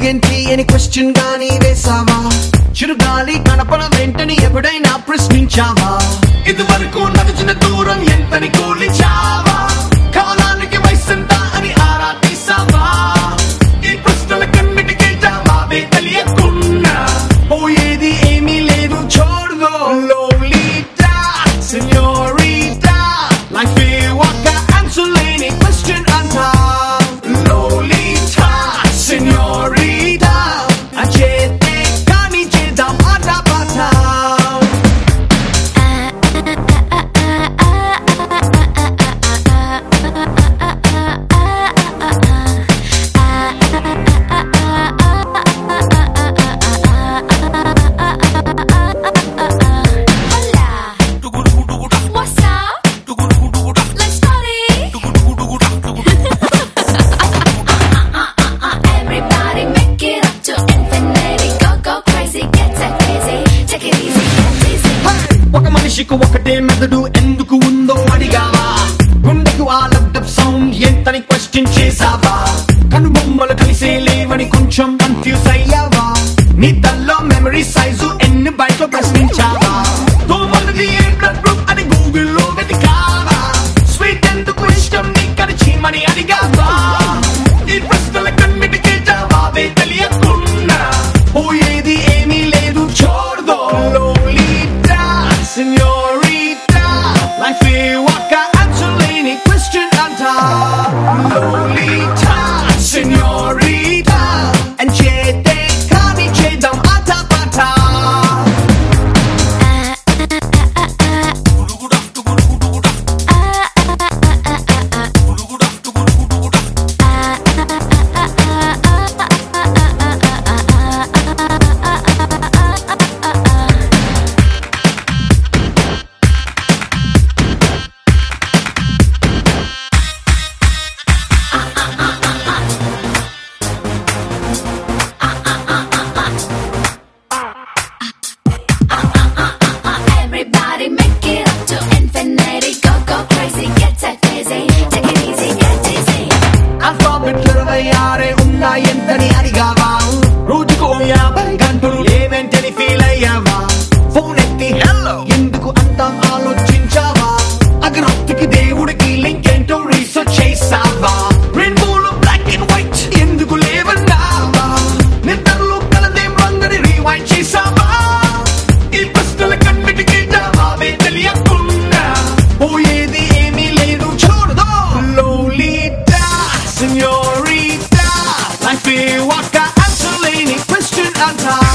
ఏంటి అని క్వశ్చన్ గానీ వేసావా? చిరుగాలి కనపడ వెంటని ఎప్పుడైనా ప్రశ్నించావా? ఇదివరకు నడిచిన దూరం ఎంతని కూలిచావా? కాలానికి వయసెంత అని ఆరా తీసావా? ఈ ప్రశ్నల కన్నిటికీ జవాబే తెలియకున్నా పోయేది ఏమీ లేదు చూడదో. లోలిటా సెన్యోరిటా లైఫ్ ఏ ఒక్క ఆన్సర్ లేని క్వశ్చన్ అంటా. లోలిటా సెన్యోరిటా అచేతే కానీ చేద్దాం ఆట పాట. ఒకటే మెదడు ఎందుకు ఉందో అడిగావా? గుండెకు ఆ లబ్డబ్ సౌండ్ ఎంతని క్వశ్చన్ చేసావా? కనుబొమ్మలు కలిసే లేవని కొంచెం కన్ఫ్యూజ్ అయ్యావా? నీ తల్లో మెమరీ సైజు ఎన్ని బయట ప్రశ్నించావా? తోమలది ఏ బ్లడ్ గ్రూప్ అని గూగుల్లో వెతికావా? స్వీట్ ఎందుకు ఇష్టం నీకని చీమని అడిగావా? ఈ ప్రశ్నల కన్నిటికీ జవాబే తెలియకున్నా పోయేది ఏమీ లేదు చూడదో. లోలిటా సెన్యోరిటా లైఫ్ ఏ ఒక్క ఆన్సర్ లేని క్వశ్చన్ అంటా. లోలిటా సెన్యోరిటా అంచేతే కానీ చేద్దాం ఆట పాట. ఎంతని అడిగావా? రోజుకు 50 గంటలు ఏమేంటని ఫీల్ అయ్యావా? ఫోన్ ఎత్తి హెల్లో ఎందుకు అంత ఆలోచించావా? అగ్రహతికి దేవుడికి లింక్ ఏంటో రీసెర్చ్ చేసావా? రెయిన్బోలో బ్లాక్ అండ్ వైట్ ఎందుకు లేవన్నావా? నిద్రలో కలదేం రంగని రీవైండ్ చేసావా? ఈ ప్రశ్నల కన్నిటికీ జవాబే తెలియకున్నా పోయేది ఏమీ లేదు చూడదో. లోలిటా సెన్యోరిటా లైఫ్ ఏ ఒక్క ఆన్సర్ లేని క్వశ్చన్ అంటా.